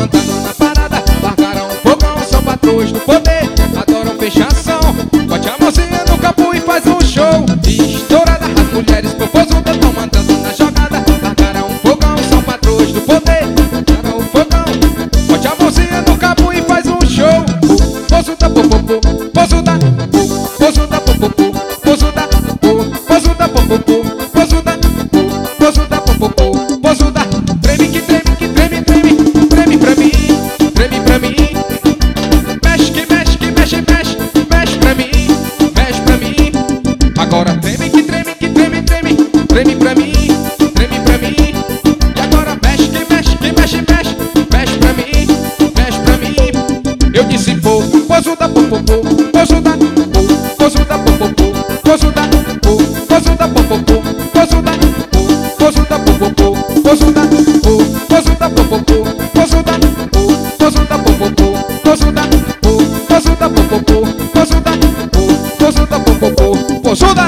mandando na parada. Largaram o fogão, são patroas do poder, adoram fechação. Bote a mãozinha no capô e faz um show. Estourada, as mulheres popozudas tão mandando na jogada. Largaram o fogão, são patroas do poder, largaram o fogão. Bote a mãozinha no capô e faz um show. Pozuda, popopô, pozuda, pozuda, popopô, pozuda, pozuda, popopô, pozuda, pozuda, popopô, pozuda. Treme que treme, que treme, treme, treme pra mim, treme pra mim. Mexe que mexe, que mexe, mexe, mexe pra mim, mexe pra mim. Agora treme que treme, que treme, treme, treme pra mim, treme pra mim. E agora mexe que mexe, que mexe, mexe, mexe pra mim, mexe pra mim. Eu disse pô, pozuda, popopô, pozuda, pozuda, popopô, pozuda, pozuda, popopô, pozuda, pozuda, popopô, pozuda, pozuda, popopô, pozuda, pozuda, popopô, pozuda, pozuda, popopô, pozuda, pozuda, popopô, pozuda.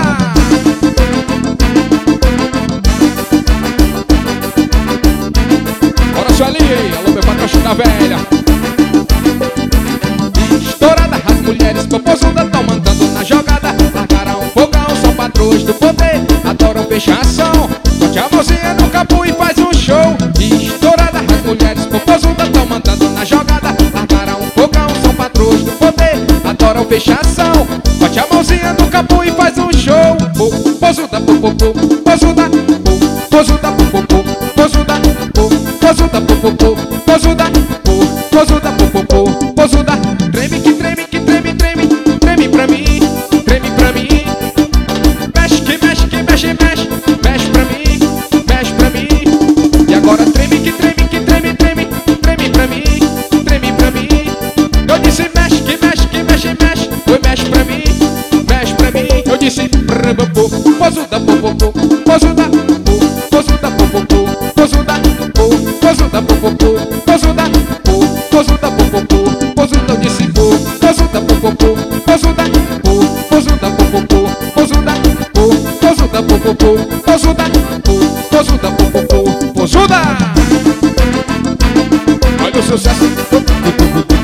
Bora, Sueli, alô meu patrão da velha. Estourada, as mulheres popozudas tão mandando na jogada. Largaram o fogão, são patroas do poder, adoram fechação. Bote a mãozinha no capô e faz um show. Estourada, as mulheres popozudas tão mandando na jogada. Largaram o fogão, são patroas do poder, adoram fechação. Bote a mãozinha no capô e faz um show. Pozuda, popopô, pozuda, pozuda, popopô, pozuda, pozuda, popopô, pozuda, pozuda, popopô, pozuda. Treme que treme, que treme, treme, treme pra mim, treme pra mim. Mexe que mexe, que mexe, mexe, mexe pra mim, mexe pra mim. E agora treme que treme, que treme, treme, treme pra mim, treme pra mim. Eu disse mexe que mexe, que mexe, mexe, foi mexe pra mim, mexe pra mim. Eu disse brabapô, pozuda, popopô, pozuda, pozuda, popopô, pozuda, pozuda, popopô, pozuda, pozuda, popopô, pozuda. Eu disse pozuda, popopô, pozuda, pozuda, popopô, pozuda, pozuda, popopô, pozuda, pozuda, popopô, pozuda. Olha o sucesso.